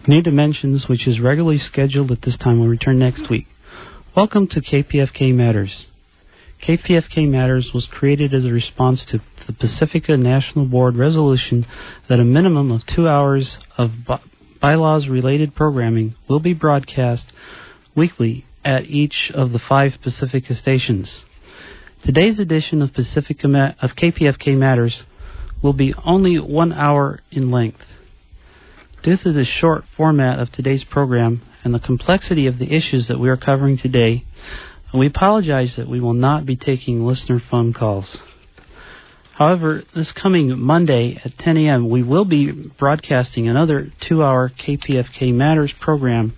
New Dimensions, which is regularly scheduled at this time, will return next week. Welcome to KPFK Matters. KPFK Matters was created as a response to the Pacifica National Board resolution that a minimum of 2 hours of bylaws-related programming will be broadcast weekly at each of the 5 Pacifica stations. Today's edition of KPFK Matters will be only 1 hour in length. Due to the short format of today's program and the complexity of the issues that we are covering today, we apologize that we will not be taking listener phone calls. However, this coming Monday at 10 a.m., we will be broadcasting another 2-hour KPFK Matters program,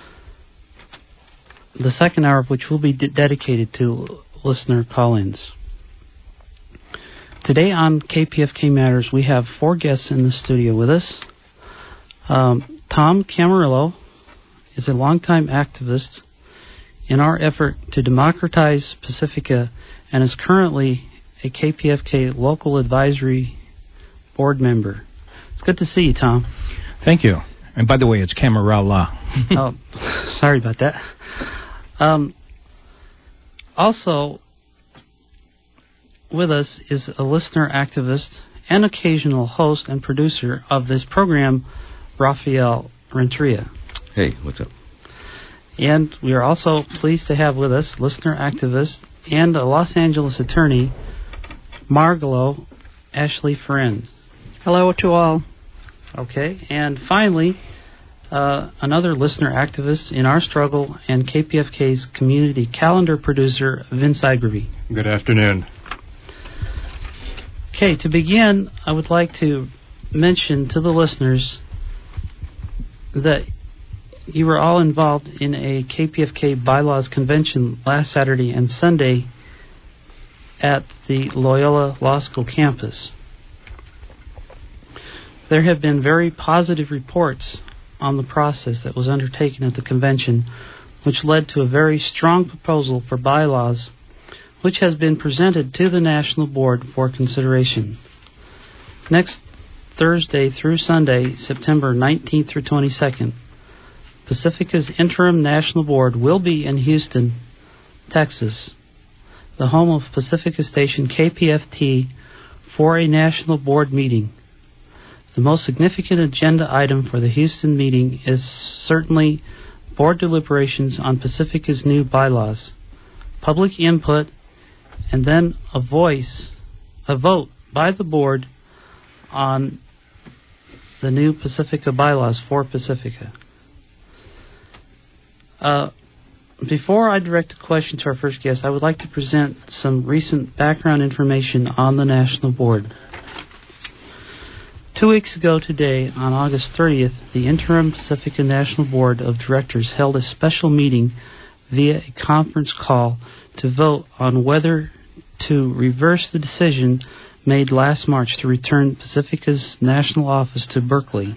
the second hour of which will be dedicated to listener call-ins. Today on KPFK Matters, we have 4 guests in the studio with us. Tom Camarillo is a longtime activist in our effort to democratize Pacifica and is currently a KPFK local advisory board member. It's good to see you, Tom. Thank you. And by the way, it's Camarilla. Oh, sorry about that. Also with us is a listener activist and occasional host and producer of this program, Rafael Renteria. Hey, what's up? And we are also pleased to have with us listener activist and a Los Angeles attorney, Margalo Ashley Friend. Hello to all. Okay, and finally, another listener activist in our struggle and KPFK's community calendar producer, Vince Igerby. Good afternoon. Okay, to begin, I would like to mention to the listeners that you were all involved in a KPFK bylaws convention last Saturday and Sunday at the Loyola Law School campus. There have been very positive reports on the process that was undertaken at the convention, which led to a very strong proposal for bylaws, which has been presented to the National Board for consideration. Next Thursday through Sunday, September 19th through 22nd, Pacifica's interim National Board will be in Houston, Texas, the home of Pacifica Station KPFT, for a National Board meeting. The most significant agenda item for the Houston meeting is certainly board deliberations on Pacifica's new bylaws, public input, and then a vote by the board on the new Pacifica bylaws for Pacifica. Before I direct a question to our first guest, I would like to present some recent background information on the National Board. 2 weeks ago today, on August 30th, the interim Pacifica National Board of Directors held a special meeting via a conference call to vote on whether to reverse the decision made last March to return Pacifica's national office to Berkeley.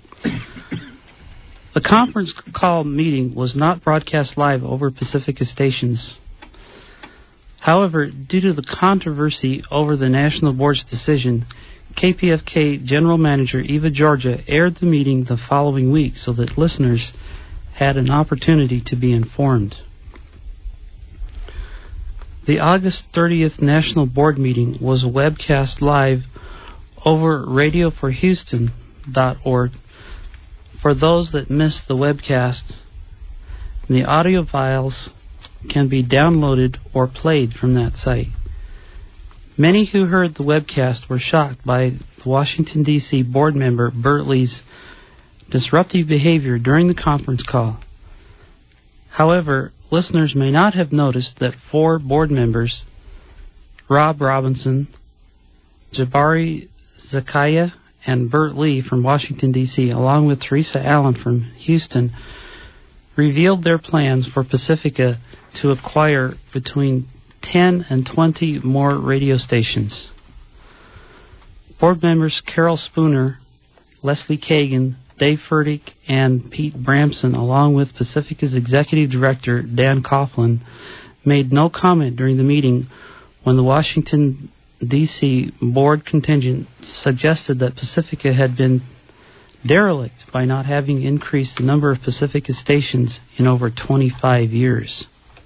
The conference call meeting was not broadcast live over Pacifica stations. However, due to the controversy over the National Board's decision, KPFK General Manager Eva Georgia aired the meeting the following week so that listeners had an opportunity to be informed. The August 30th National Board meeting was webcast live over radioforhouston.org. For those that missed the webcast, the audio files can be downloaded or played from that site. Many who heard the webcast were shocked by the Washington, D.C. board member Bert Lee's disruptive behavior during the conference call. However, listeners may not have noticed that 4 board members, Rob Robinson, Jabari Zakaya, and Bert Lee from Washington, D.C., along with Teresa Allen from Houston, revealed their plans for Pacifica to acquire between 10 and 20 more radio stations. Board members Carol Spooner, Leslie Kagan, Dave Furtick, and Pete Bramson, along with Pacifica's executive director, Dan Coughlin, made no comment during the meeting when the Washington, D.C. board contingent suggested that Pacifica had been derelict by not having increased the number of Pacifica stations in over 25 years.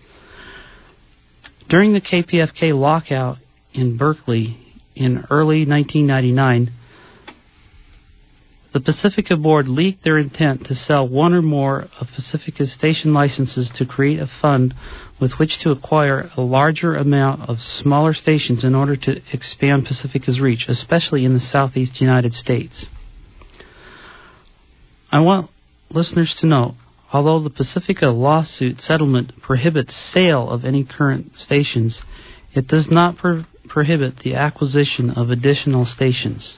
During the KPFK lockout in Berkeley in early 1999, the Pacifica Board leaked their intent to sell one or more of Pacifica's station licenses to create a fund with which to acquire a larger amount of smaller stations in order to expand Pacifica's reach, especially in the southeast United States. I want listeners to know, although the Pacifica lawsuit settlement prohibits sale of any current stations, it does not prohibit the acquisition of additional stations.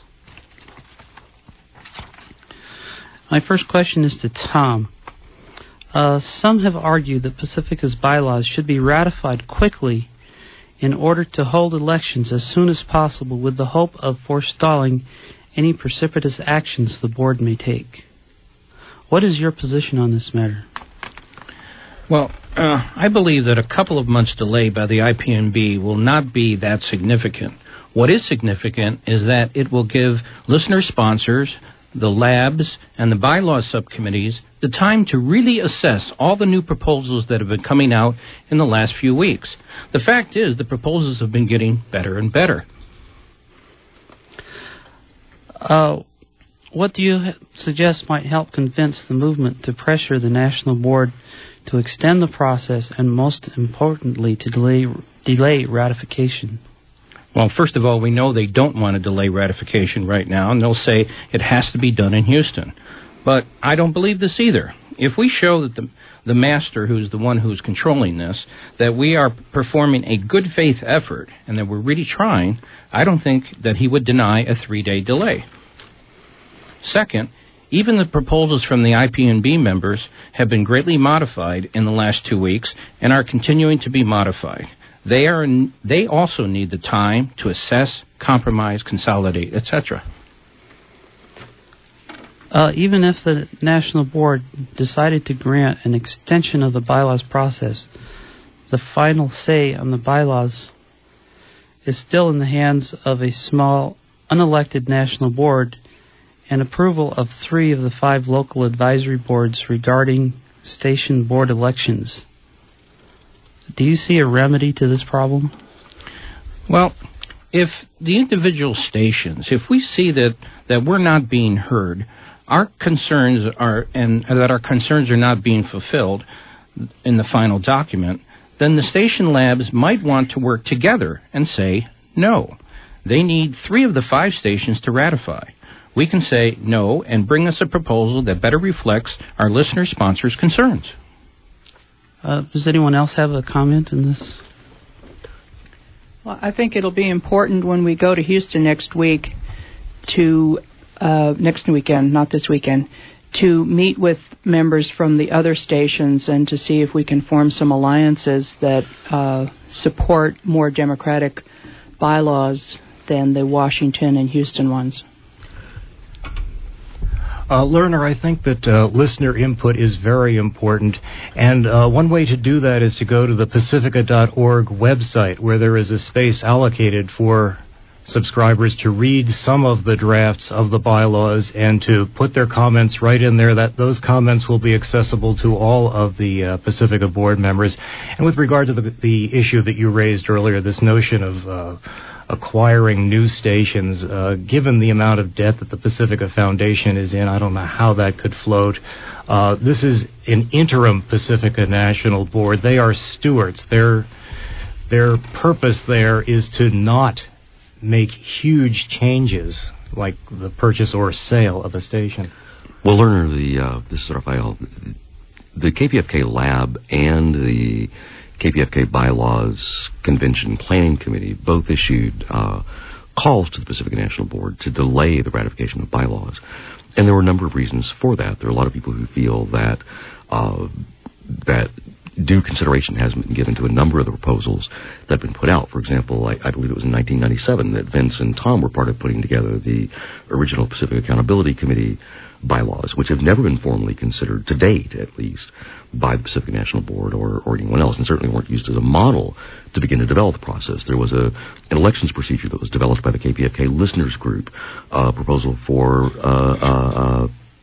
My first question is to Tom. Some have argued that Pacifica's bylaws should be ratified quickly in order to hold elections as soon as possible with the hope of forestalling any precipitous actions the board may take. What is your position on this matter? Well, I believe that a couple of months' delay by the IPNB will not be that significant. What is significant is that it will give listener sponsors, the labs, and the bylaws subcommittees the time to really assess all the new proposals that have been coming out in the last few weeks. The fact is, the proposals have been getting better and better. What do you suggest might help convince the movement to pressure the National Board to extend the process and, most importantly, to delay ratification? Well, first of all, we know they don't want to delay ratification right now, and they'll say it has to be done in Houston. But I don't believe this either. If we show that the master, who's the one who's controlling this, that we are performing a good faith effort and that we're really trying, I don't think that he would deny a 3-day delay. Second, even the proposals from the IPNB members have been greatly modified in the last 2 weeks and are continuing to be modified. They also need the time to assess, compromise, consolidate, etc. Even if the National Board decided to grant an extension of the bylaws process, the final say on the bylaws is still in the hands of a small, unelected National Board, and approval of 3 of the 5 local advisory boards regarding station board elections. Do you see a remedy to this problem? Well, if the individual stations, if we see that we're not being heard, our concerns are, and that our concerns are not being fulfilled in the final document, then the station labs might want to work together and say no. They need 3 of the 5 stations to ratify. We can say no and bring us a proposal that better reflects our listener sponsors' concerns. Does anyone else have a comment on this? Well, I think it'll be important when we go to Houston next week next weekend, not this weekend, to meet with members from the other stations and to see if we can form some alliances that support more democratic bylaws than the Washington and Houston ones. Lerner, I think that listener input is very important, and one way to do that is to go to the Pacifica.org website, where there is a space allocated for subscribers to read some of the drafts of the bylaws and to put their comments right in there. That those comments will be accessible to all of the Pacifica board members. And with regard to the issue that you raised earlier, this notion of acquiring new stations, given the amount of debt that the Pacifica Foundation is in, I don't know how that could float. This is an interim Pacifica National Board. They are stewards. Their purpose there is to not make huge changes like the purchase or sale of a station. Well, Lerner, this is Rafael. The KPFK Lab and the KPFK Bylaws Convention Planning Committee both issued calls to the Pacifica National Board to delay the ratification of bylaws. And there were a number of reasons for that. There are a lot of people who feel that due consideration hasn't been given to a number of the proposals that have been put out. For example, I believe it was in 1997 that Vince and Tom were part of putting together the original Pacific Accountability Committee bylaws, which have never been formally considered, to date at least, by the Pacific National Board or anyone else, and certainly weren't used as a model to begin to develop the process. There was an elections procedure that was developed by the KPFK Listeners Group, a proposal for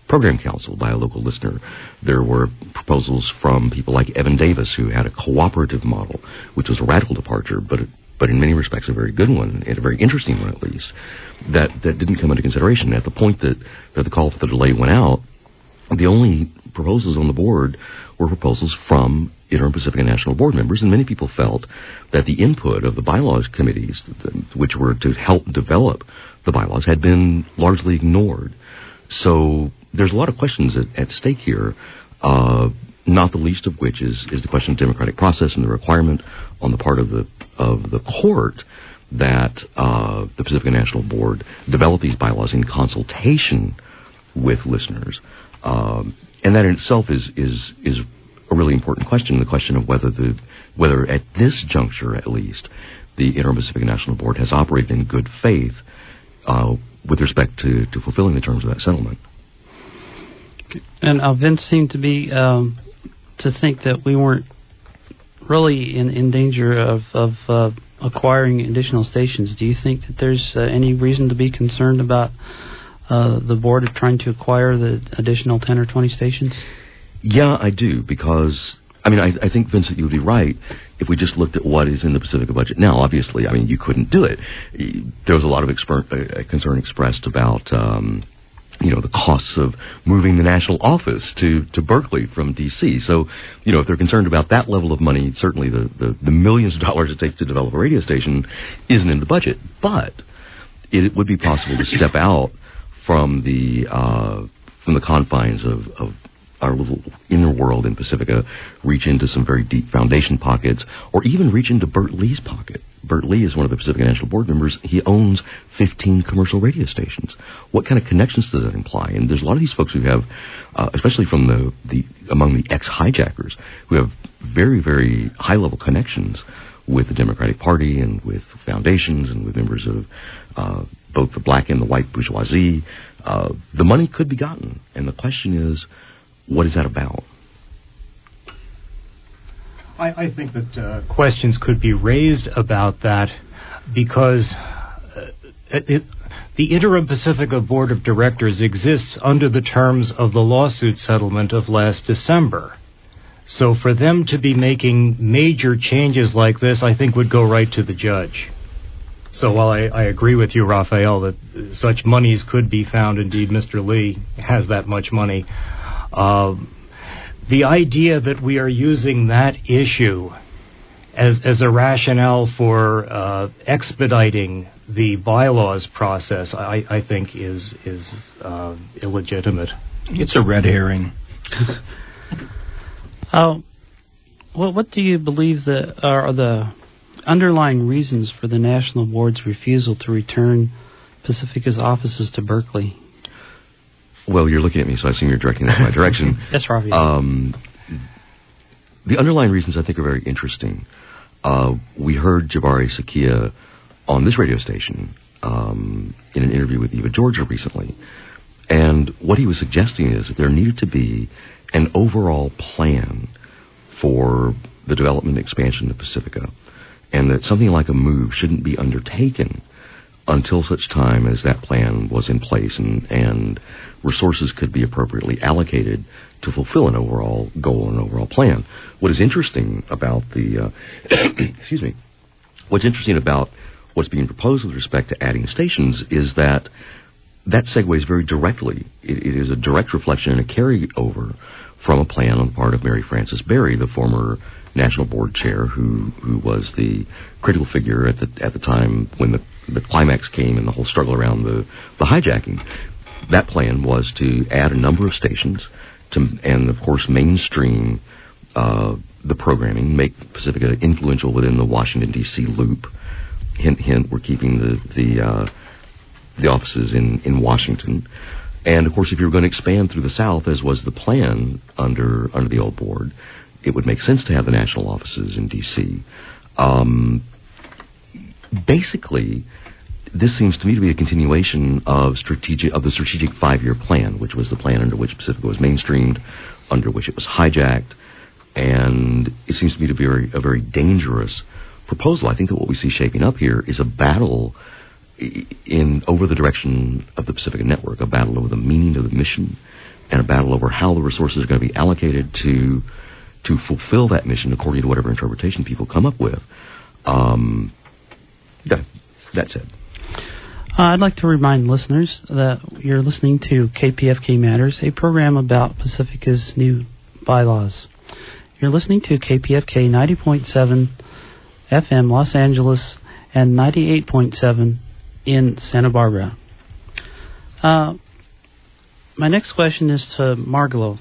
program council by a local listener. There were proposals from people like Evan Davis, who had a cooperative model, which was a radical departure, but in many respects a very good one, and a very interesting one at least, that didn't come into consideration. At the point that the call for the delay went out, the only proposals on the board were proposals from Interim Pacifica National Board members, and many people felt that the input of the bylaws committees, which were to help develop the bylaws, had been largely ignored. So there's a lot of questions at stake here, not the least of which is the question of democratic process and the requirement on the part of the court that the Pacifica National Board develop these bylaws in consultation with listeners. And that in itself is a really important question, the question of whether at this juncture at least the Interim Pacifica National Board has operated in good faith with respect to fulfilling the terms of that settlement. And Vince seemed to be to think that we weren't really in danger of acquiring additional stations. Do you think that there's any reason to be concerned about the board of trying to acquire the additional 10 or 20 stations? Yeah, I do, because I think, Vincent, you would be right if we just looked at what is in the Pacifica budget now. Obviously, you couldn't do it. There was a lot of concern expressed about the costs of moving the national office to Berkeley from D.C. So, if they're concerned about that level of money, certainly the millions of dollars it takes to develop a radio station isn't in the budget. But it would be possible to step out from the confines of our little inner world in Pacifica, reach into some very deep foundation pockets, or even reach into Bert Lee's pocket. Bert Lee is one of the Pacifica National Board members. He owns 15 commercial radio stations. What kind of connections does that imply? And there's a lot of these folks who have, especially from among the ex-hijackers, who have very, very high-level connections with the Democratic Party and with foundations and with members of both the black and the white bourgeoisie. The money could be gotten, and the question is, what is that about? I think that questions could be raised about that because the Interim Pacifica Board of Directors exists under the terms of the lawsuit settlement of last December. So for them to be making major changes like this, I think would go right to the judge. So while I agree with you, Raphael, that such monies could be found, indeed Mr. Lee has that much money, the idea that we are using that issue as a rationale for expediting the bylaws process, I think is illegitimate. It's a red herring. What do you believe are the underlying reasons for the National Board's refusal to return Pacifica's offices to Berkeley? Well, you're looking at me, so I assume you're directing that in my direction. That's right. The underlying reasons, I think, are very interesting. We heard Jabari Sakia on this radio station in an interview with Eva Georgia recently. And what he was suggesting is that there needed to be an overall plan for the development and expansion of Pacifica, and that something like a move shouldn't be undertaken until such time as that plan was in place and resources could be appropriately allocated to fulfill an overall goal and an overall plan. What is interesting about what's interesting about what's being proposed with respect to adding stations is that segues very directly. It is a direct reflection and a carryover from a plan on the part of Mary Frances Berry, the former National Board Chair, who was the critical figure at the time when the climax came in the whole struggle around the hijacking. That plan was to add a number of stations and of course mainstream the programming, make Pacifica influential within the Washington D.C. loop. Hint, hint. We're keeping the offices in Washington. And, of course, if you were going to expand through the South, as was the plan under the old board, it would make sense to have the national offices in D.C. Basically, this seems to me to be a continuation of the strategic 5-year plan, which was the plan under which Pacifica was mainstreamed, under which it was hijacked, and it seems to me to be a very dangerous proposal. I think that what we see shaping up here is a battle over the direction of the Pacifica Network, a battle over the meaning of the mission and a battle over how the resources are going to be allocated to fulfill that mission according to whatever interpretation people come up with. That's it. I'd like to remind listeners that you're listening to KPFK Matters, a program about Pacifica's new bylaws. You're listening to KPFK 90.7 FM Los Angeles and 98.7 in Santa Barbara. My next question is to Margalo.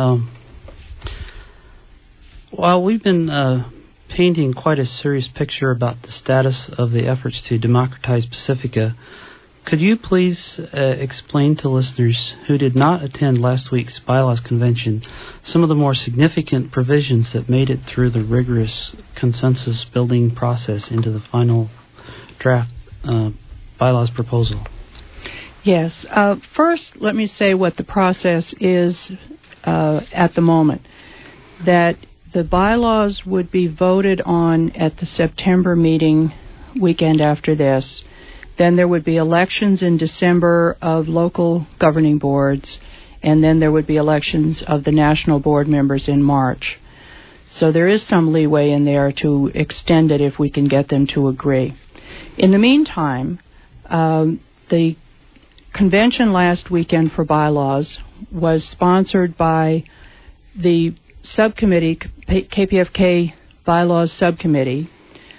While we've been painting quite a serious picture about the status of the efforts to democratize Pacifica, could you please explain to listeners who did not attend last week's bylaws convention some of the more significant provisions that made it through the rigorous consensus building process into the final draft bylaws proposal? Yes. First, let me say what the process is at the moment. That the bylaws would be voted on at the September meeting weekend after this. Then there would be elections in December of local governing boards, and then there would be elections of the national board members in March. So there is some leeway in there to extend it if we can get them to agree. In the meantime, the convention last weekend for bylaws was sponsored by the subcommittee, KPFK Bylaws Subcommittee,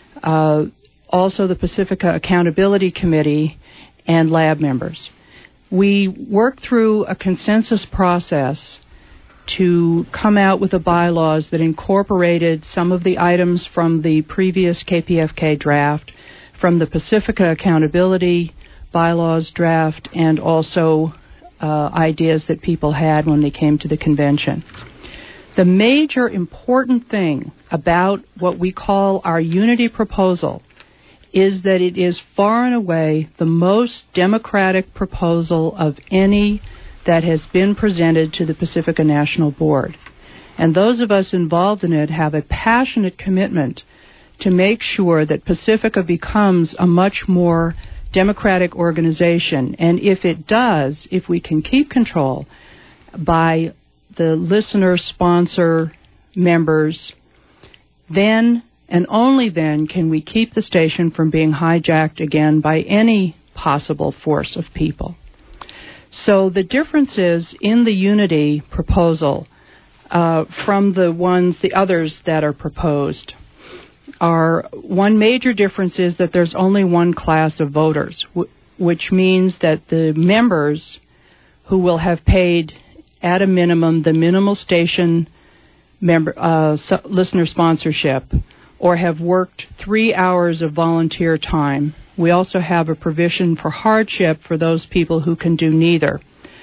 also the Pacifica Accountability Committee, and lab members. We worked through a consensus process to come out with the bylaws that incorporated some of the items from the previous KPFK draft, from the Pacifica Accountability Bylaws draft, and also ideas that people had when they came to the convention. The major important thing about what we call our unity proposal is that it is far and away the most democratic proposal of any that has been presented to the Pacifica National Board. And those of us involved in it have a passionate commitment to make sure that Pacifica becomes a much more democratic organization. And if it does, if we can keep control by the listener sponsor members, then and only then can we keep the station from being hijacked again by any possible force of people. So the differences in the unity proposal from the others that are proposed are, one major difference is that there's only one class of voters, which means that the members who will have paid at a minimum the minimal station listener sponsorship or have worked 3 hours of volunteer time. We also have a provision for hardship for those people who can do neither.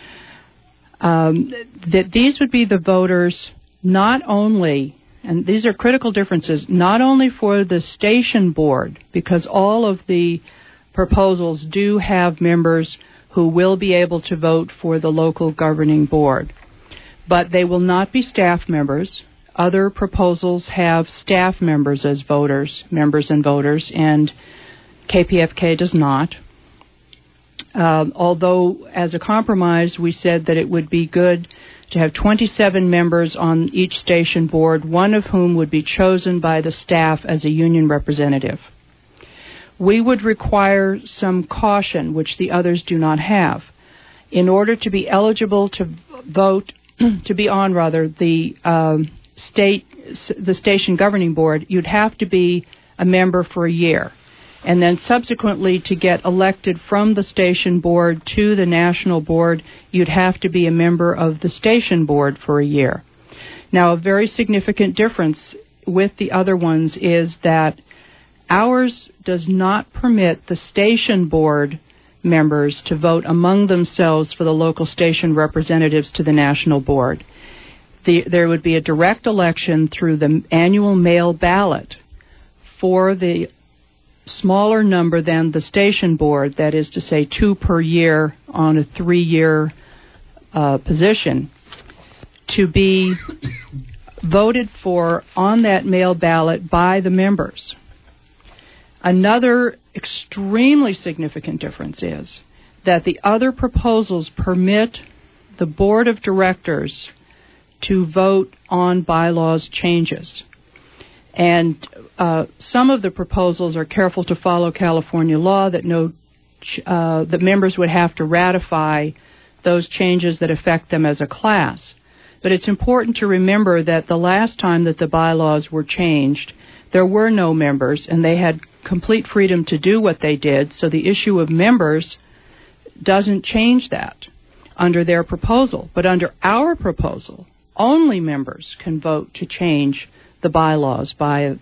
That these would be the voters not only, and these are critical differences, not only for the station board, because all of the proposals do have members who will be able to vote for the local governing board, but they will not be staff members. Other proposals have staff members as members and voters, and KPFK does not. Although, as a compromise, we said that it would be good to have 27 members on each station board, one of whom would be chosen by the staff as a union representative. We would require some caution, which the others do not have. In order to be eligible to vote, to be on the station governing board, you'd have to be a member for a year. And then subsequently, to get elected from the station board to the national board, you'd have to be a member of the station board for a year. Now, a very significant difference with the other ones is that ours does not permit the station board members to vote among themselves for the local station representatives to the national board. There would be a direct election through the annual mail ballot for the smaller number than the station board, that is to say 2 per year on a 3-year position, to be voted for on that mail ballot by the members. Another extremely significant difference is that the other proposals permit the board of directors to vote on bylaws changes. And some of the proposals are careful to follow California law that that members would have to ratify those changes that affect them as a class. But it's important to remember that the last time that the bylaws were changed, there were no members, and they had complete freedom to do what they did, so the issue of members doesn't change that under their proposal. But under our proposal, only members can vote to change the bylaws by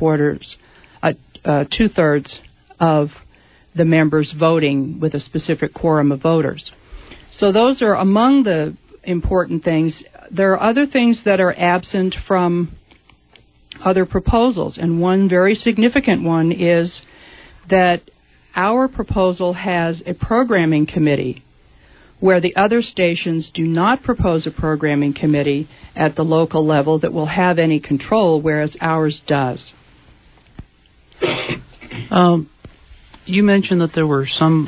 two-thirds of the members voting with a specific quorum of voters. So those are among the important things. There are other things that are absent from other proposals, and one very significant one is that our proposal has a programming committee where the other stations do not propose a programming committee at the local level that will have any control, whereas ours does. You mentioned that there were some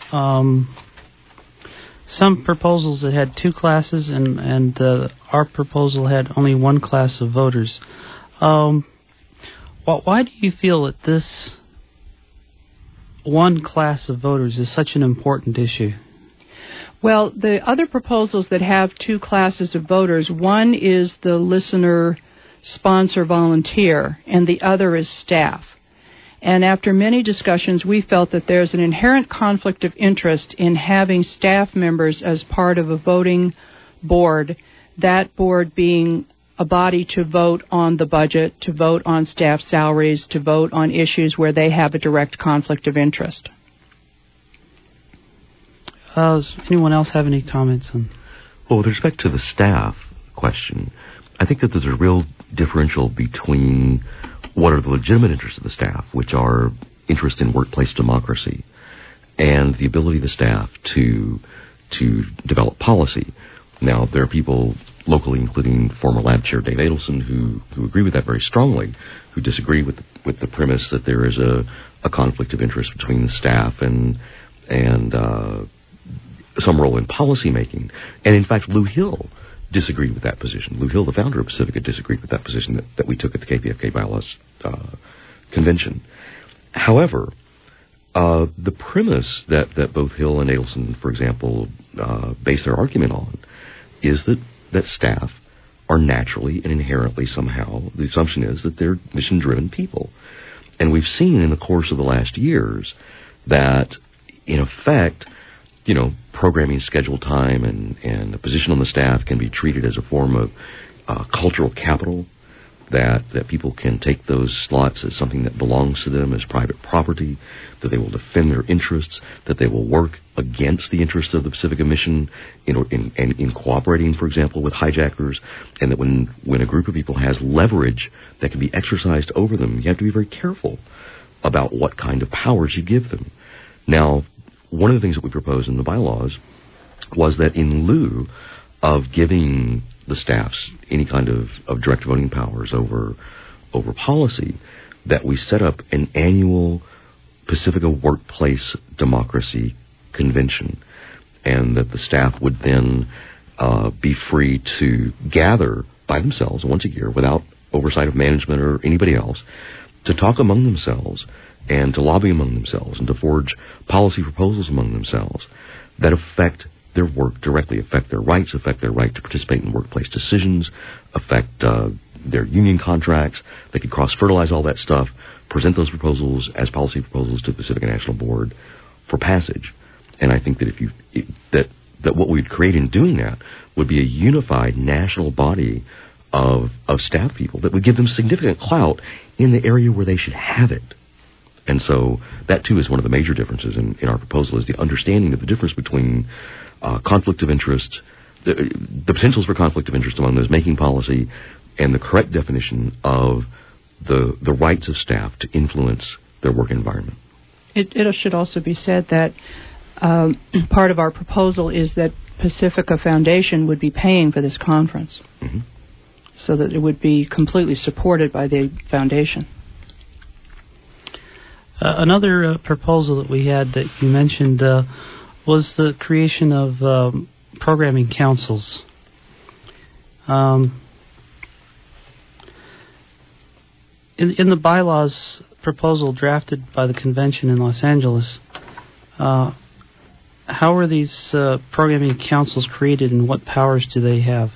proposals that had two classes, and our proposal had only one class of voters. Why do you feel that this one class of voters is such an important issue? Well, the other proposals that have two classes of voters, one is the listener, sponsor, volunteer, and the other is staff. And after many discussions, we felt that there's an inherent conflict of interest in having staff members as part of a voting board, that board being a body to vote on the budget, to vote on staff salaries, to vote on issues where they have a direct conflict of interest. Does anyone else have any comments on? Well, with respect to the staff question, I think that there's a real differential between what are the legitimate interests of the staff, which are interest in workplace democracy, and the ability of the staff to develop policy. Now, there are people locally, including former lab chair Dave Adelson, who agree with that very strongly, who disagree with the premise that there is a conflict of interest between the staff and some role in policy making. And in fact, Lou Hill disagreed with that position. Lou Hill, the founder of Pacifica, disagreed with that position that we took at the KPFK Bylaws convention. However, the premise that both Hill and Adelson, for example, base their argument on is that staff are naturally and inherently somehow, the assumption is that they're mission-driven people. And we've seen in the course of the last years that, in effect, programming schedule time and the position on the staff can be treated as a form of cultural capital, that people can take those slots as something that belongs to them as private property, that they will defend their interests, that they will work against the interests of the Pacifica mission in cooperating, for example, with hijackers, and that when a group of people has leverage that can be exercised over them, you have to be very careful about what kind of powers you give them. Now, one of the things that we proposed in the bylaws was that in lieu of giving the staffs any kind of direct voting powers over policy, that we set up an annual Pacifica Workplace Democracy Convention, and that the staff would then be free to gather by themselves once a year without oversight of management or anybody else, to talk among themselves and to lobby among themselves and to forge policy proposals among themselves that affect their work directly, affect their rights, affect their right to participate in workplace decisions, affect their union contracts. They could cross-fertilize all that stuff, present those proposals as policy proposals to the Pacifica National Board for passage. And I think that that what we'd create in doing that would be a unified national body of staff people that would give them significant clout in the area where they should have it. And so that, too, is one of the major differences in our proposal, is the understanding of the difference between conflict of interest, the potentials for conflict of interest among those making policy, and the correct definition of the rights of staff to influence their work environment. It should also be said that part of our proposal is that Pacifica Foundation would be paying for this conference, so that it would be completely supported by the foundation. Another proposal that we had that you mentioned was the creation of programming councils. In the bylaws proposal drafted by the convention in Los Angeles, how are these programming councils created, and what powers do they have?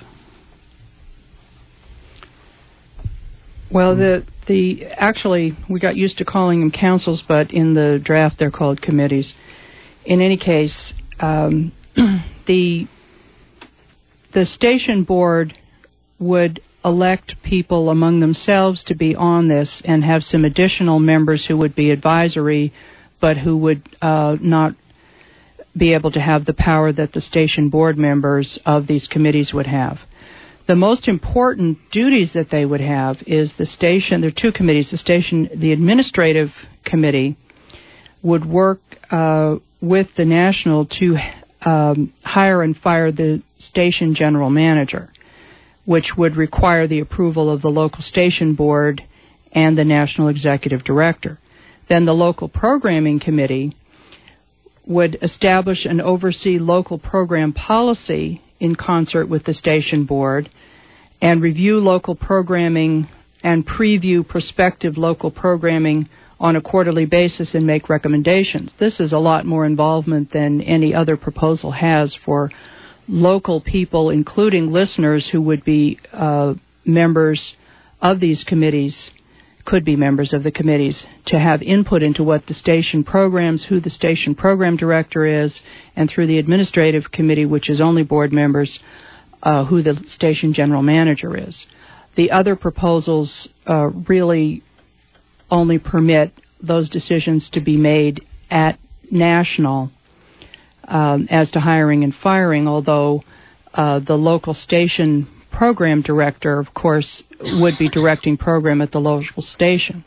Well, actually, we got used to calling them councils, but in the draft they're called committees. In any case, the station board would elect people among themselves to be on this and have some additional members who would be advisory, but who would not be able to have the power that the station board members of these committees would have. The most important duties that they would have is the station. There are two committees. The administrative committee would work with the national to hire and fire the station general manager, which would require the approval of the local station board and the national executive director. Then the local programming committee would establish and oversee local program policy in concert with the station board and review local programming and preview prospective local programming on a quarterly basis and make recommendations. This is a lot more involvement than any other proposal has for local people, including listeners who would be members of these committees, could be members of the committees, to have input into what the station programs, who the station program director is, and through the administrative committee, which is only board members, who the station general manager is. The other proposals really only permit those decisions to be made at national as to hiring and firing, although the local station program director, of course, would be directing program at the local station.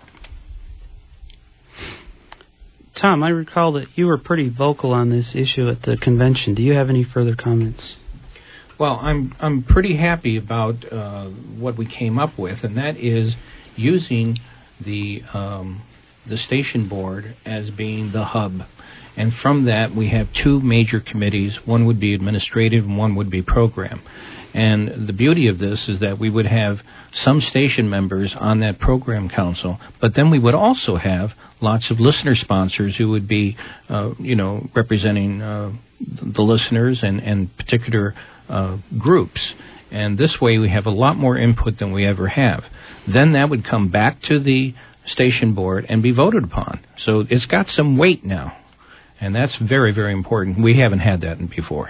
Tom, I recall that you were pretty vocal on this issue at the convention. Do you have any further comments? Well, I'm pretty happy about what we came up with, and that is using the station board as being the hub. And from that, we have two major committees. One would be administrative and one would be program. And the beauty of this is that we would have some station members on that program council, but then we would also have lots of listener sponsors who would be, representing the listeners and particular groups. And this way we have a lot more input than we ever have. Then that would come back to the station board and be voted upon. So it's got some weight now. And that's very, very important. We haven't had that before.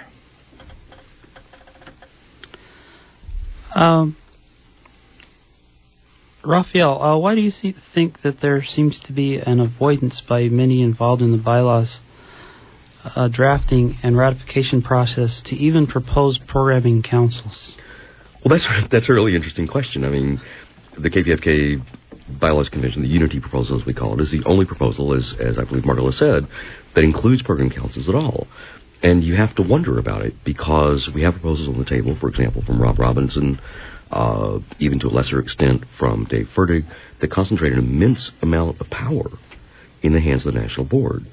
Raphael, why do you think that there seems to be an avoidance by many involved in the bylaws drafting and ratification process to even propose programming councils? Well, that's a really interesting question. I mean, the KPFK Bylaws Convention, the Unity proposal, as we call it, is the only proposal, as I believe Margola said, that includes program councils at all. And you have to wonder about it, because we have proposals on the table, for example, from Rob Robinson, even to a lesser extent from Dave Fertig, that concentrate an immense amount of power in the hands of the National Board.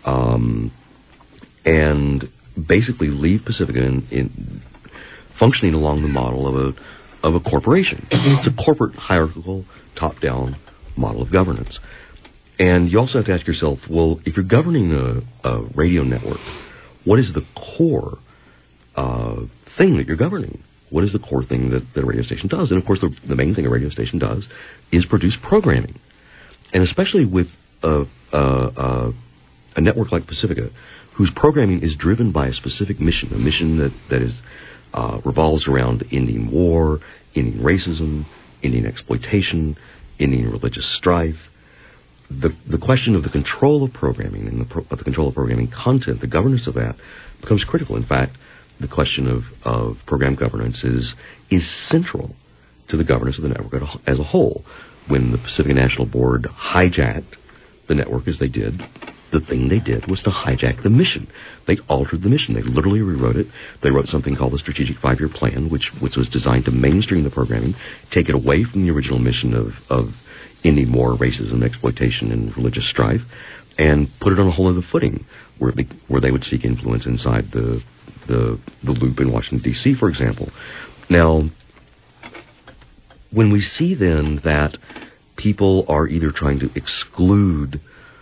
And basically leave Pacifica in functioning along the model of a corporation. It's a corporate, hierarchical, top-down model of governance. And you also have to ask yourself, well, if you're governing a radio network, what is the core thing that you're governing? What is the core thing that a radio station does? And, of course, the main thing a radio station does is produce programming. And especially with a network like Pacifica, whose programming is driven by a specific mission, a mission that is revolves around ending war, ending racism, ending exploitation, ending religious strife. The question of the control of programming and the control of programming content, the governance of that, becomes critical. In fact, the question of program governance is central to the governance of the network as a whole. When the Pacifica National Board hijacked the network as they did, the thing they did was to hijack the mission. They altered the mission. They literally rewrote it. They wrote something called the Strategic 5-Year Plan, which was designed to mainstream the programming, take it away from the original mission of ending more racism, exploitation, and religious strife, and put it on a whole other footing, where they would seek influence inside the loop in Washington, D.C., for example. Now, when we see then that people are either trying to exclude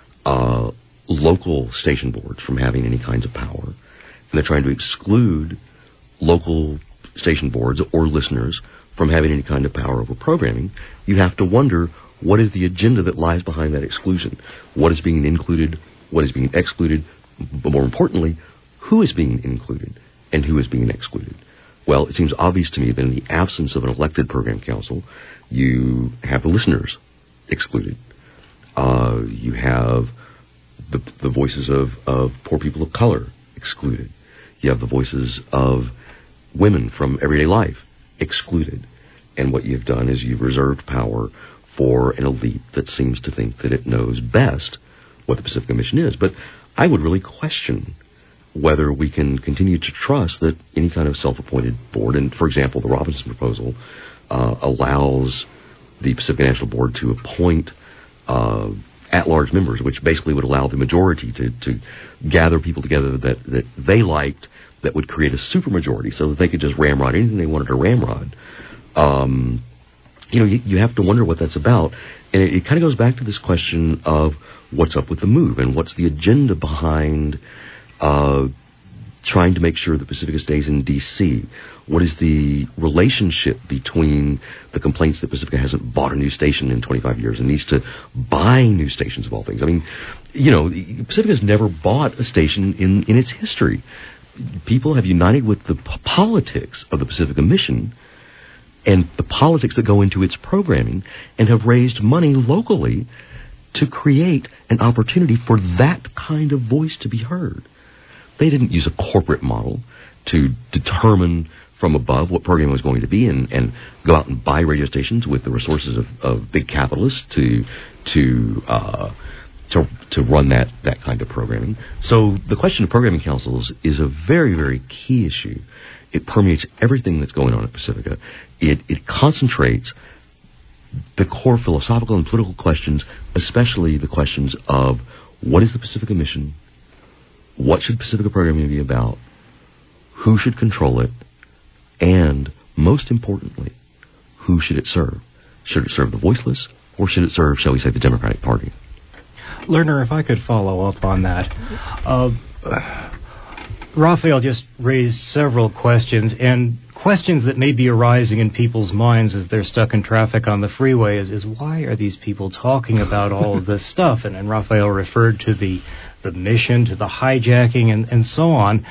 local station boards from having any kinds of power, and they're trying to exclude local station boards or listeners from having any kind of power over programming, you have to wonder, what is the agenda that lies behind that exclusion? What is being included? What is being excluded? But more importantly, who is being included and who is being excluded? Well, it seems obvious to me that in the absence of an elected program council, you have the listeners excluded. You have the voices of poor people of color excluded. You have the voices of women from everyday life excluded. And what you've done is you've reserved power for an elite that seems to think that it knows best what the Pacifica Mission is. But I would really question whether we can continue to trust that any kind of self-appointed board, and for example, the Robinson proposal allows the Pacifica National Board to appoint at-large members, which basically would allow the majority to gather people together that they liked, that would create a supermajority so that they could just ramrod anything they wanted to ramrod. You have to wonder what that's about. And it kind of goes back to this question of what's up with the move and what's the agenda behind trying to make sure that Pacifica stays in D.C. What is the relationship between the complaints that Pacifica hasn't bought a new station in 25 years and needs to buy new stations of all things? I mean, Pacifica's never bought a station in its history. People have united with the politics of the Pacifica Mission and the politics that go into its programming and have raised money locally to create an opportunity for that kind of voice to be heard. They didn't use a corporate model to determine from above what programming was going to be and go out and buy radio stations with the resources of big capitalists to run that kind of programming. So the question of programming councils is a very, very key issue. It permeates everything that's going on at Pacifica. It concentrates the core philosophical and political questions, especially the questions of what is the Pacifica Mission, what should Pacifica programming be about, who should control it, and most importantly, who should it serve? Should it serve the voiceless, or should it serve, shall we say, the Democratic Party? Lerner, if I could follow up on that. Raphael just raised several questions, and questions that may be arising in people's minds as they're stuck in traffic on the freeway is why are these people talking about all of this stuff? And Raphael referred to the mission, to the hijacking, and so on.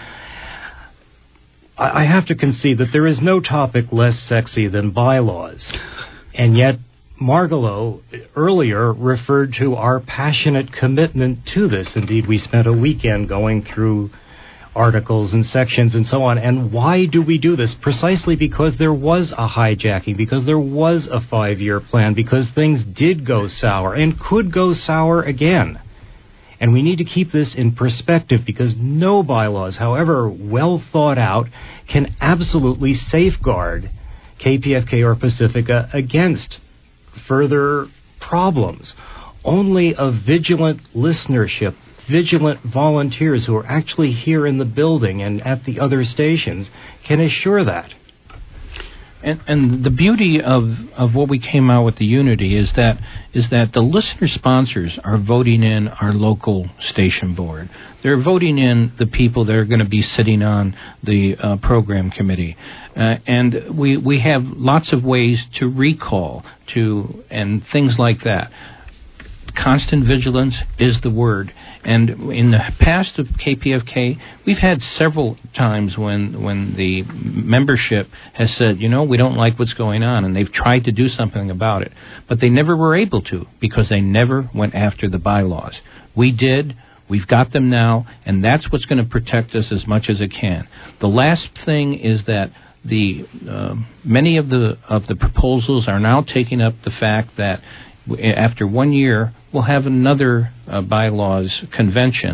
I have to concede that there is no topic less sexy than bylaws. And yet, Margolo earlier referred to our passionate commitment to this. Indeed, we spent a weekend going through articles and sections and so on. And why do we do this? Precisely because there was a hijacking, because there was a 5-year plan, because things did go sour and could go sour again. And we need to keep this in perspective, because no bylaws, however well thought out, can absolutely safeguard KPFK or Pacifica against further problems. Only a vigilant listenership, vigilant volunteers who are actually here in the building and at the other stations can assure that. And the beauty of what we came out with the Unity is that the listener sponsors are voting in our local station board. They're voting in the people that are going to be sitting on the program committee. And we have lots of ways to recall and things like that. Constant vigilance is the word. And in the past of KPFK, we've had several times when the membership has said, we don't like what's going on, and they've tried to do something about it. But they never were able to, because they never went after the bylaws. We did. We've got them now, and that's what's going to protect us as much as it can. The last thing is that many of the proposals are now taking up the fact that after 1 year, we'll have another bylaws convention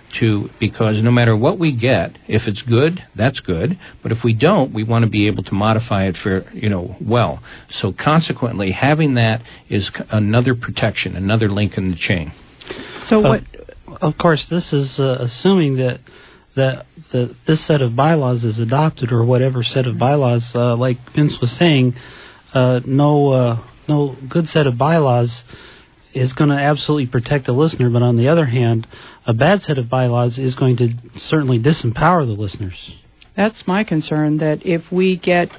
because no matter what we get, if it's good, that's good. But if we don't, we want to be able to modify it well. So consequently, having that is another protection, another link in the chain. So what? Of course, this is assuming that this set of bylaws is adopted, or whatever set of bylaws, like Vince was saying, no good set of bylaws is going to absolutely protect the listener, but on the other hand, a bad set of bylaws is going to certainly disempower the listeners. That's my concern, that if we get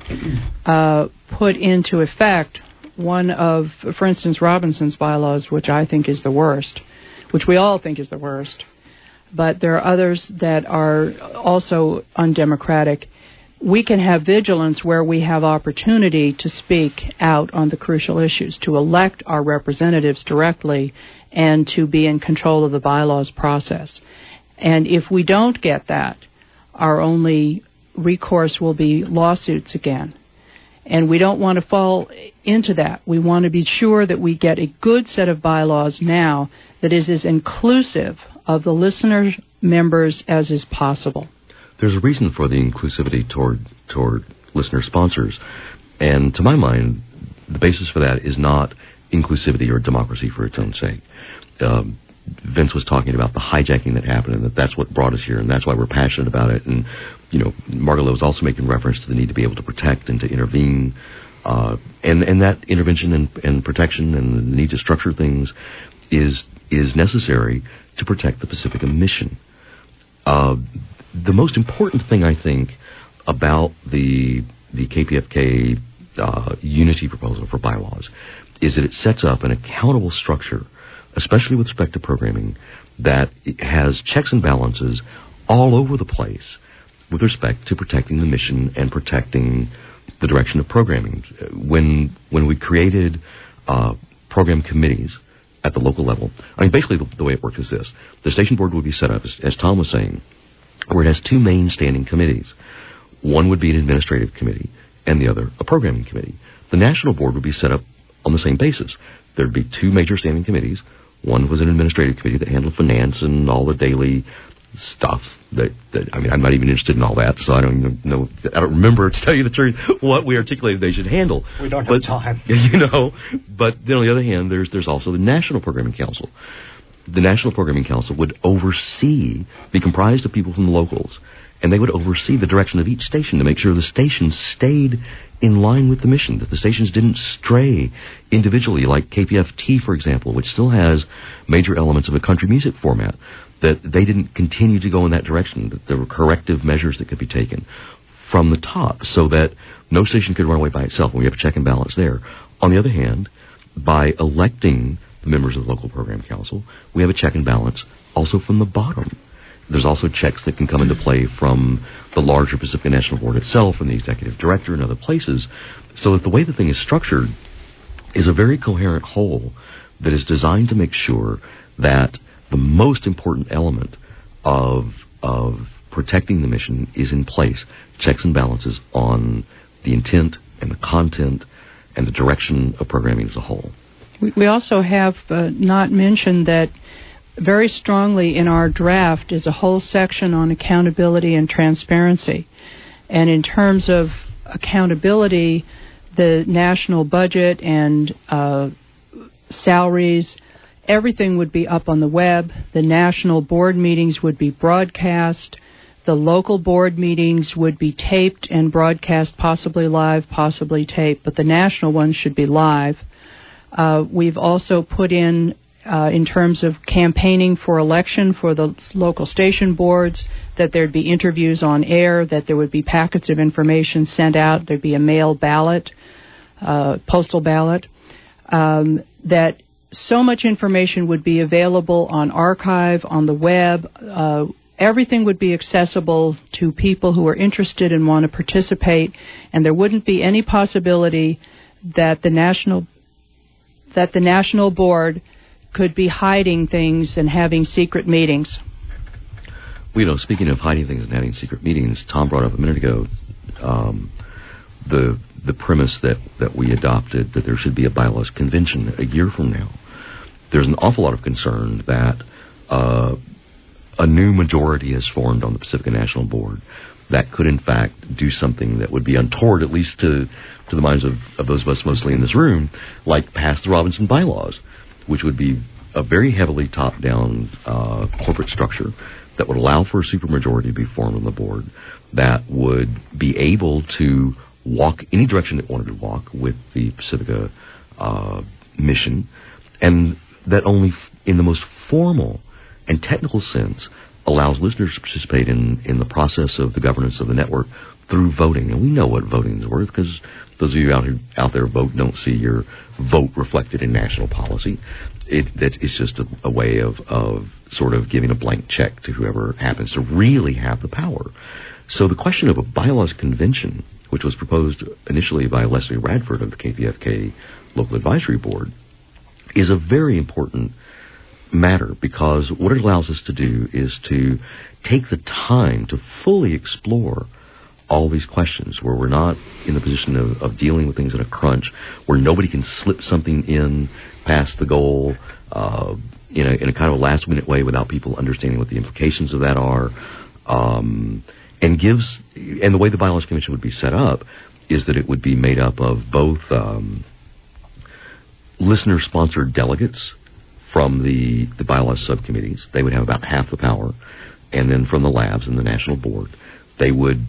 put into effect one of, for instance, Robinson's bylaws, which I think is the worst, which we all think is the worst, but there are others that are also undemocratic, we can have vigilance where we have opportunity to speak out on the crucial issues, to elect our representatives directly, and to be in control of the bylaws process. And if we don't get that, our only recourse will be lawsuits again. And we don't want to fall into that. We want to be sure that we get a good set of bylaws now that is as inclusive of the listener members as is possible. There's a reason for the inclusivity toward listener sponsors, and to my mind, the basis for that is not inclusivity or democracy for its own sake. Vince was talking about the hijacking that happened, and that's what brought us here, and that's why we're passionate about it. And Margolo was also making reference to the need to be able to protect and to intervene, and that intervention and protection and the need to structure things is necessary to protect the Pacifica mission. The most important thing, I think, about the KPFK unity proposal for bylaws is that it sets up an accountable structure, especially with respect to programming, that has checks and balances all over the place with respect to protecting the mission and protecting the direction of programming. When we created program committees at the local level, I mean, basically the way it worked is this. The station board would be set up, as Tom was saying, where it has two main standing committees. One would be an administrative committee, and the other a programming committee. The national board would be set up on the same basis. There would be two major standing committees. One was an administrative committee that handled finance and all the daily stuff that I'm not even interested in all that, so I don't even know. I don't remember, to tell you the truth, what we articulated they should handle. We don't have time. But then on the other hand, there's also the National Programming Council. The National Programming Council would be comprised of people from the locals, and they would oversee the direction of each station to make sure the stations stayed in line with the mission, that the stations didn't stray individually, like KPFT, for example, which still has major elements of a country music format, that they didn't continue to go in that direction, that there were corrective measures that could be taken from the top so that no station could run away by itself, and we have a check and balance there. On the other hand, by electing the members of the local program council, we have a check and balance also from the bottom. There's also checks that can come into play from the larger Pacifica National Board itself and the executive director and other places, so that the way the thing is structured is a very coherent whole that is designed to make sure that the most important element of protecting the mission is in place, checks and balances on the intent and the content and the direction of programming as a whole. We also have not mentioned that very strongly in our draft is a whole section on accountability and transparency. And in terms of accountability, the national budget and salaries, everything would be up on the web. The national board meetings would be broadcast. The local board meetings would be taped and broadcast, possibly live, possibly taped, but the national ones should be live. We've also put in terms of campaigning for election for the local station boards, that there'd be interviews on air, that there would be packets of information sent out, there'd be a mail ballot, postal ballot, that so much information would be available on archive, on the web. Everything would be accessible to people who are interested and want to participate, and there wouldn't be any possibility that the national board could be hiding things and having secret meetings. Well, speaking of hiding things and having secret meetings, Tom brought up a minute ago the premise that we adopted, that there should be a bylaws convention a year from now. There's an awful lot of concern that a new majority has formed on the Pacifica National Board that could in fact do something that would be untoward, at least to the minds of those of us mostly in this room, like pass the Robinson bylaws, which would be a very heavily top-down corporate structure that would allow for a supermajority to be formed on the board, that would be able to walk any direction it wanted to walk with the Pacifica mission, and that only in the most formal and technical sense allows listeners to participate in the process of the governance of the network through voting. And we know what voting is worth, because those of you out there vote don't see your vote reflected in national policy. It's just a way of sort of giving a blank check to whoever happens to really have the power. So the question of a bylaws convention, which was proposed initially by Leslie Radford of the KPFK Local Advisory Board, is a very important matter, because what it allows us to do is to take the time to fully explore all these questions, where we're not in the position of dealing with things in a crunch, where nobody can slip something in past the goal in a kind of a last-minute way without people understanding what the implications of that are. And the way the Bylaws Commission would be set up is that it would be made up of both listener-sponsored delegates from the bylaws subcommittees. They would have about half the power. And then from the labs and the national board, they would,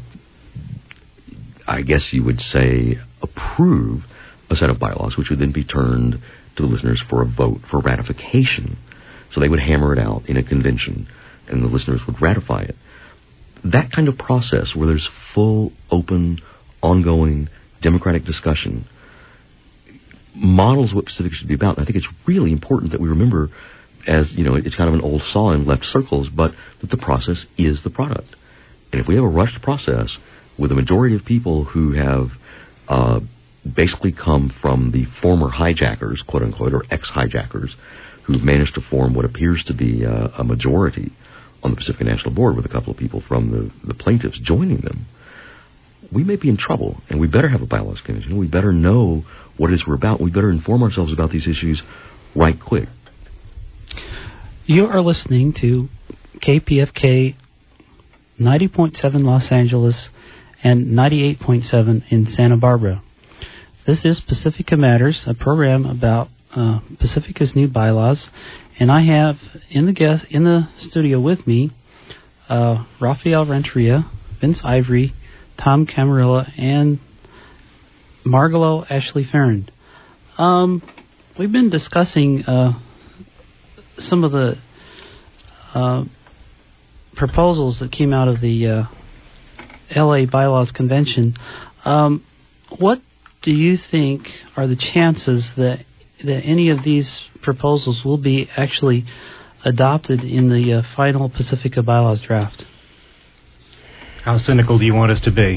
I guess you would say, approve a set of bylaws, which would then be turned to the listeners for a vote for ratification. So they would hammer it out in a convention, and the listeners would ratify it. That kind of process, where there's full, open, ongoing, democratic discussion, models what Pacifica should be about. And I think it's really important that we remember, as you know, it's kind of an old saw in left circles, but that the process is the product. And if we have a rushed process with a majority of people who have basically come from the former hijackers, quote unquote, or ex-hijackers, who've managed to form what appears to be a majority on the Pacifica National Board, with a couple of people from the plaintiffs joining them, we may be in trouble, and we better have a bylaws commission. We better know what it is we're about. We better inform ourselves about these issues right quick. You are listening to KPFK 90.7 Los Angeles and 98.7 in Santa Barbara. This is Pacifica Matters, a program about Pacifica's new bylaws, and I have in the studio with me Rafael Renteria, Vince Ivory, Tom Camarilla, and Margalo Ashley Farron. We've been discussing some of the proposals that came out of the LA Bylaws Convention. What do you think are the chances that any of these proposals will be actually adopted in the final Pacifica Bylaws draft? How cynical do you want us to be?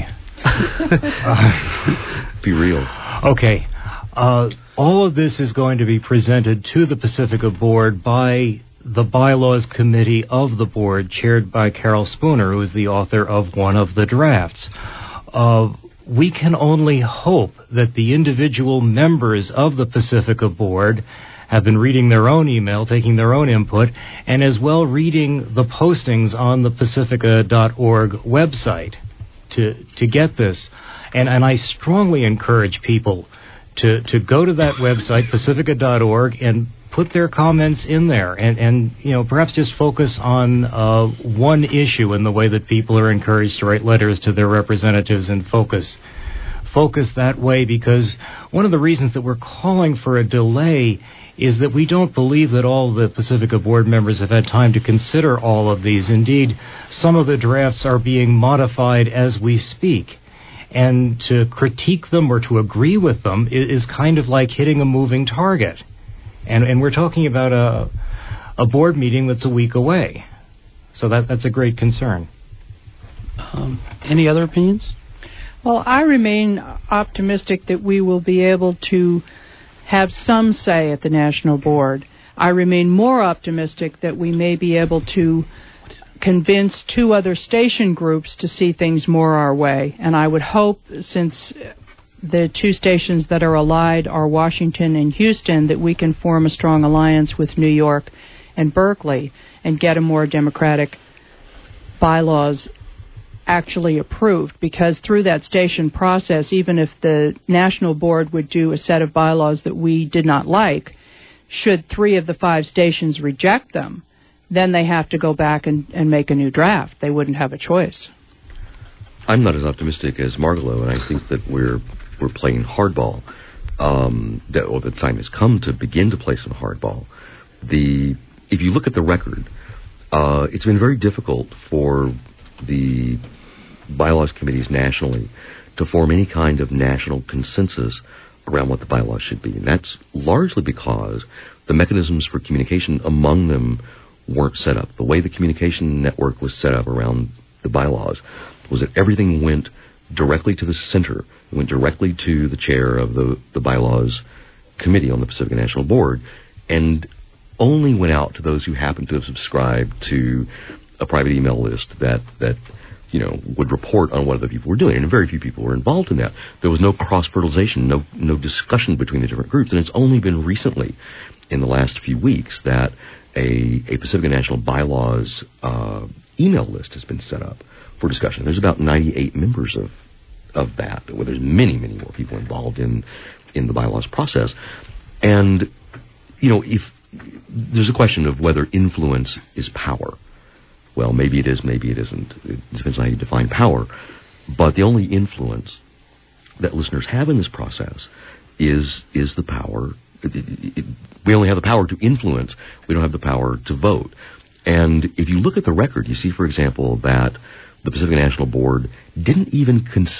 Be real. Okay. All of this is going to be presented to the Pacifica Board by the Bylaws Committee of the Board, chaired by Carol Spooner, who is the author of one of the drafts. We can only hope that the individual members of the Pacifica Board have been reading their own email, taking their own input, and as well reading the postings on the Pacifica.org website to get this. And I strongly encourage people to go to that website, Pacifica.org, and put their comments in there, and you know, perhaps just focus on one issue in the way that people are encouraged to write letters to their representatives, and focus that way, because one of the reasons that we're calling for a delay is that we don't believe that all the Pacifica Board members have had time to consider all of these. Indeed, some of the drafts are being modified as we speak. And to critique them or to agree with them is kind of like hitting a moving target. And we're talking about a board meeting that's a week away. So that's a great concern. Any other opinions? Well, I remain optimistic that we will be able to have some say at the National Board. I remain more optimistic that we may be able to convince two other station groups to see things more our way. And I would hope, since the two stations that are allied are Washington and Houston, that we can form a strong alliance with New York and Berkeley and get a more democratic bylaws actually approved, because through that station process, even if the national board would do a set of bylaws that we did not like, should 3 of the 5 stations reject them, then they have to go back and make a new draft. They wouldn't have a choice. I'm not as optimistic as Margolo, and I think that we're playing hardball. The time has come to begin to play some hardball. If you look at the record, it's been very difficult for the bylaws committees nationally to form any kind of national consensus around what the bylaws should be. And that's largely because the mechanisms for communication among them weren't set up. The way the communication network was set up around the bylaws was that everything went directly to the center. It went directly to the chair of the bylaws committee on the Pacific National Board, and only went out to those who happened to have subscribed to a private email list that would report on what other people were doing, and very few people were involved in that. There was no cross-fertilization, no discussion between the different groups, and it's only been recently, in the last few weeks, that a Pacific National Bylaws email list has been set up for discussion. There's about 98 members of that, where there's many, many more people involved in the bylaws process. And, if there's a question of whether influence is power. Well, maybe it is, maybe it isn't. It depends on how you define power. But the only influence that listeners have in this process is the power. We only have the power to influence. We don't have the power to vote. And if you look at the record, you see, for example, that the Pacific National Board didn't even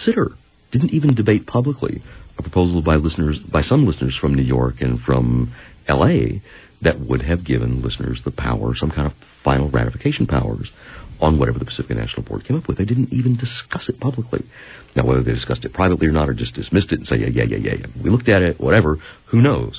debate publicly a proposal by some listeners from New York and from L.A. that would have given listeners the power, some kind of final ratification powers on whatever the Pacific National Board came up with. They didn't even discuss it publicly. Now, whether they discussed it privately or not, or just dismissed it and say, yeah, we looked at it, whatever, who knows?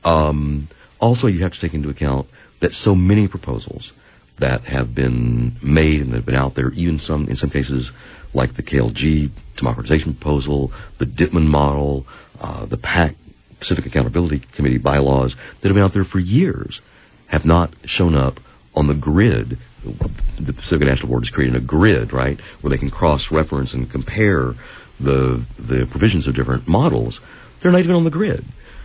Also, you have to take into account that so many proposals that have been made and that have been out there, even in some cases, like the KLG democratization proposal, the Dittman model, the PAC, Pacific Accountability Committee bylaws that have been out there for years, have not shown up on the grid. The Pacific National Board has created a grid, right, where they can cross-reference and compare the provisions of different models. They're not even on the grid.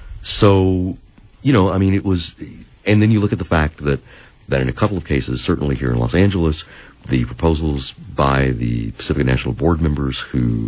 So, it was... And then you look at the fact that in a couple of cases, certainly here in Los Angeles, the proposals by the Pacific National Board members who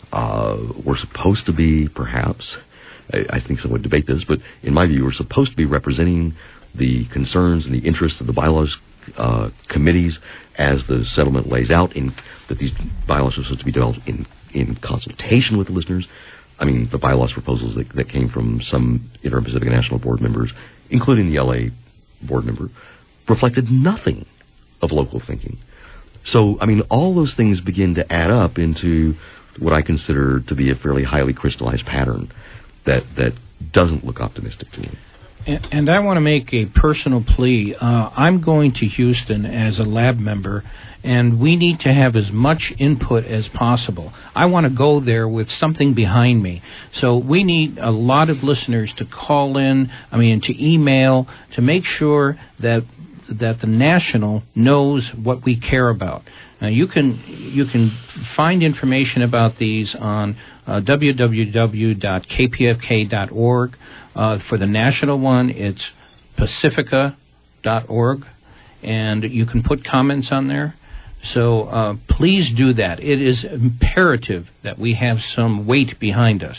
were supposed to be, perhaps... I think some would debate this, but in my view, we're supposed to be representing the concerns and the interests of the bylaws committees as the settlement lays out, that these bylaws are supposed to be developed in consultation with the listeners. I mean, the bylaws proposals that came from some interim Pacific National Board members, including the LA board member, reflected nothing of local thinking. So, all those things begin to add up into what I consider to be a fairly highly crystallized pattern that doesn't look optimistic to me. And I want to make a personal plea. I'm going to Houston as a lab member, and we need to have as much input as possible. I want to go there with something behind me. So we need a lot of listeners to call in, to email, to make sure that the National knows what we care about. Now, you can find information about these on www.kpfk.org. For the national one, it's pacifica.org, and you can put comments on there. So please do that. It is imperative that we have some weight behind us.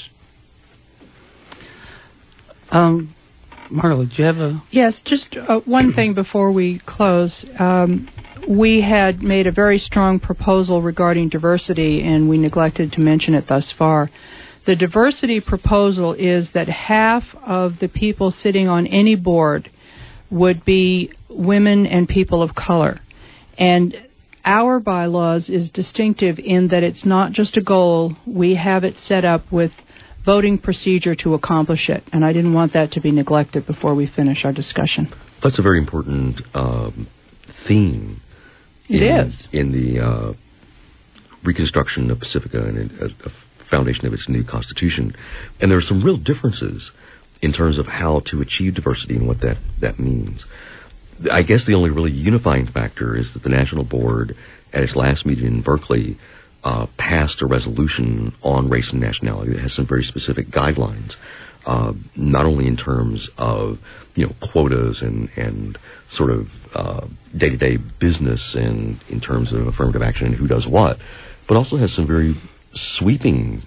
Marla, do you have a... Yes, just one thing before we close. We had made a very strong proposal regarding diversity, and we neglected to mention it thus far. The diversity proposal is that half of the people sitting on any board would be women and people of color. And our bylaws is distinctive in that it's not just a goal. We have it set up with voting procedure to accomplish it, and I didn't want that to be neglected before we finish our discussion. That's a very important theme. It is. In the reconstruction of Pacifica and a foundation of its new constitution. And there are some real differences in terms of how to achieve diversity and what that means. I guess the only really unifying factor is that the National Board, at its last meeting in Berkeley, passed a resolution on race and nationality that has some very specific guidelines, not only in terms of quotas and sort of day-to-day business and in terms of affirmative action and who does what, but also has some very sweeping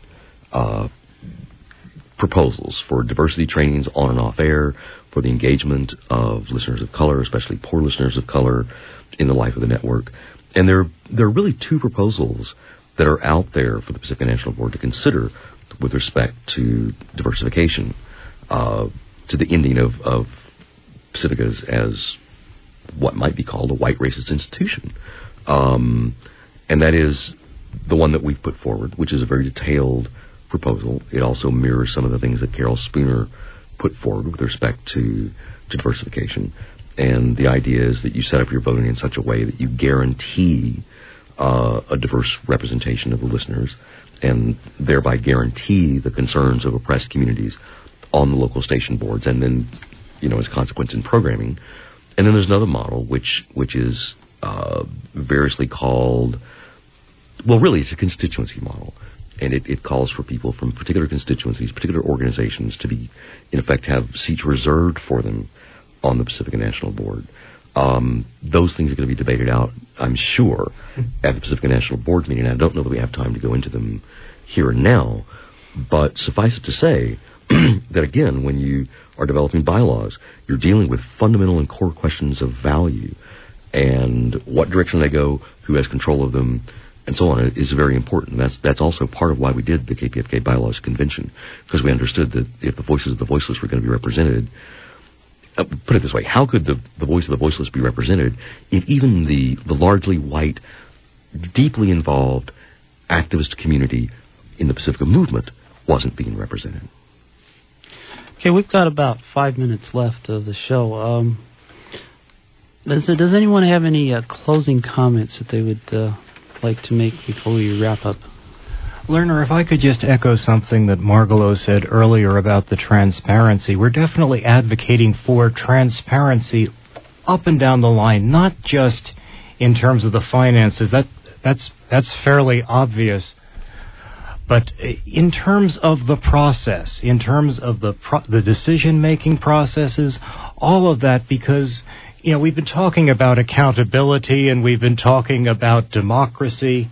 proposals for diversity trainings on and off air, for the engagement of listeners of color, especially poor listeners of color, in the life of the network. And there are really two proposals that are out there for the Pacifica National Board to consider with respect to diversification, to the ending of Pacificas as what might be called a white racist institution. And that is the one that we've put forward, which is a very detailed proposal. It also mirrors some of the things that Carol Spooner put forward with respect to diversification. And the idea is that you set up your voting in such a way that you guarantee a diverse representation of the listeners and thereby guarantee the concerns of oppressed communities on the local station boards and then, as a consequence in programming. And then there's another model which is variously called, well, really it's a constituency model. And it calls for people from particular constituencies, particular organizations to be, in effect, have seats reserved for them on the Pacifica National Board. Those things are going to be debated out, I'm sure, at the Pacifica National Board meeting. I don't know that we have time to go into them here and now, but suffice it to say that, again, when you are developing bylaws, you're dealing with fundamental and core questions of value and what direction they go, who has control of them, and so on, is very important. That's also part of why we did the KPFK Bylaws Convention, because we understood that if the voices of the voiceless were going to be represented, put it this way, how could the voice of the voiceless be represented if even the largely white, deeply involved activist community in the Pacifica movement wasn't being represented? Okay, we've got about 5 minutes left of the show. Does anyone have any closing comments that they would like to make before we wrap up? Lerner, if I could just echo something that Margolo said earlier about the transparency. We're definitely advocating for transparency up and down the line, not just in terms of the finances. That's fairly obvious. But in terms of the process, in terms of the decision-making processes, all of that, because we've been talking about accountability and we've been talking about democracy,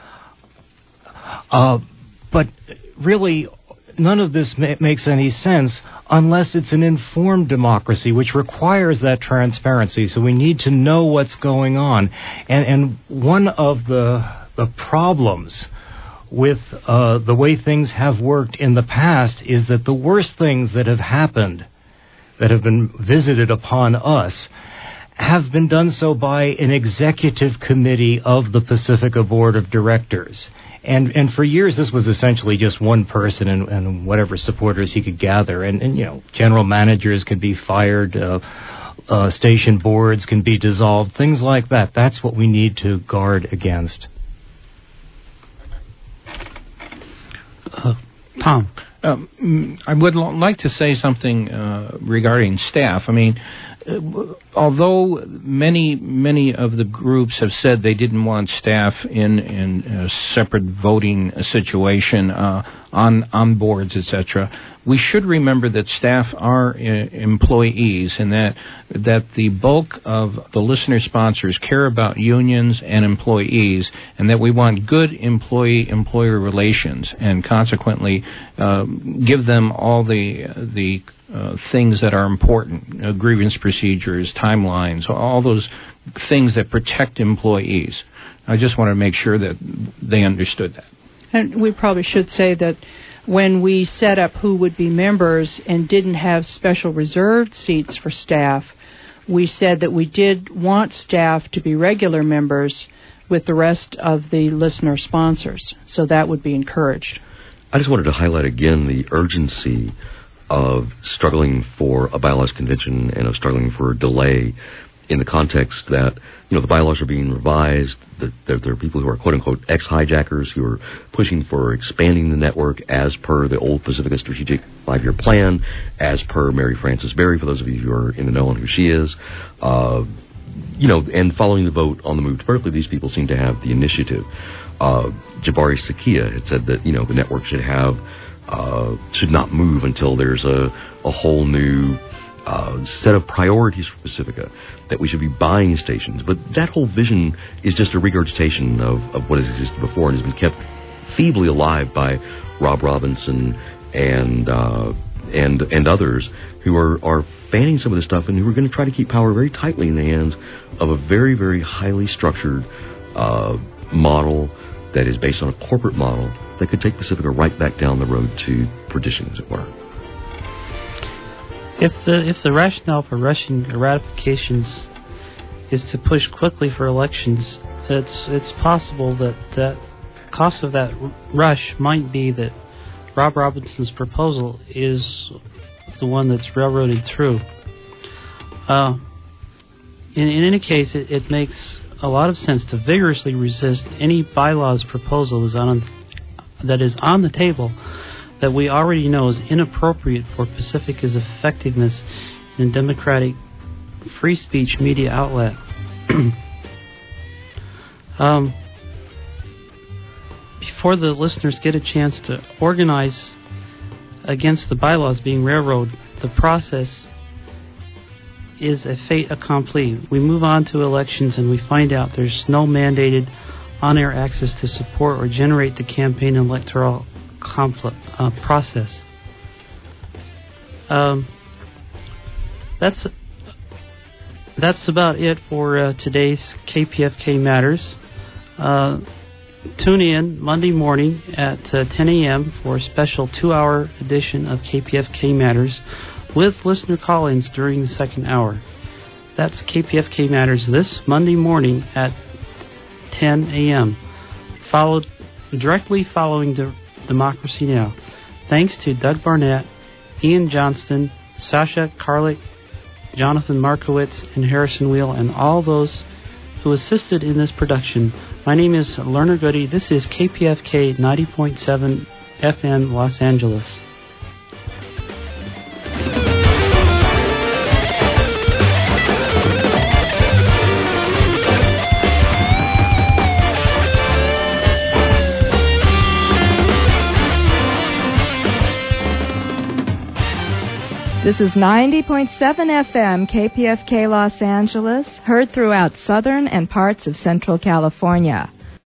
but really none of this makes any sense unless it's an informed democracy, which requires that transparency. So we need to know what's going on. And one of the problems with the way things have worked in the past is that the worst things that have happened, that have been visited upon us, have been done so by an executive committee of the Pacifica Board of Directors. And for years, this was essentially just one person and whatever supporters he could gather. And general managers could be fired, station boards can be dissolved, things like that. That's what we need to guard against. Tom? I would like to say something regarding staff. I mean, although many of the groups have said they didn't want staff in a separate voting situation on boards, etc., we should remember that staff are employees, and that the bulk of the listener sponsors care about unions and employees, and that we want good employee-employer relations, and consequently give them all the things that are important, grievance procedures, timelines, all those things that protect employees. I just want to make sure that they understood that. And we probably should say that when we set up who would be members and didn't have special reserved seats for staff, we said that we did want staff to be regular members with the rest of the listener sponsors. So that would be encouraged. I just wanted to highlight again the urgency of struggling for a bylaws convention and of struggling for a delay in the context that, the bylaws are being revised, that there are people who are quote-unquote ex-hijackers who are pushing for expanding the network as per the old Pacifica Strategic 5-year plan, as per Mary Frances Berry, for those of you who are in the know on who she is. And following the vote on the move to Berkeley, these people seem to have the initiative. Jabari Sakia had said that, the network should not move until there's a whole new set of priorities for Pacifica, that we should be buying stations. But that whole vision is just a regurgitation of what has existed before and has been kept feebly alive by Rob Robinson and others who are fanning some of this stuff and who are going to try to keep power very tightly in the hands of a very, very highly structured model that is based on a corporate model that could take Pacifica right back down the road to perdition, as it were. If the rationale for rushing ratifications is to push quickly for elections, it's possible that cost of that rush might be that Rob Robinson's proposal is the one that's railroaded through. In any case, it makes a lot of sense to vigorously resist any bylaws proposal that is on the table that we already know is inappropriate for Pacifica's effectiveness in a democratic free speech media outlet. Before the listeners get a chance to organize against the bylaws being railroaded, the process is a fait accompli. We move on to elections and we find out there's no mandated on-air access to support or generate the campaign electoral process. That's about it for today's KPFK Matters. Tune in Monday morning at 10 a.m. for a special 2-hour edition of KPFK Matters with listener call-ins during the second hour. That's KPFK Matters this Monday morning at 10 a.m. Directly following Democracy Now! Thanks to Doug Barnett, Ian Johnston, Sasha Karlik, Jonathan Markowitz, and Harrison Wheel, and all those who assisted in this production. My name is Lerner Goody. This is KPFK 90.7 FM Los Angeles. This is 90.7 FM KPFK Los Angeles, heard throughout Southern and parts of Central California.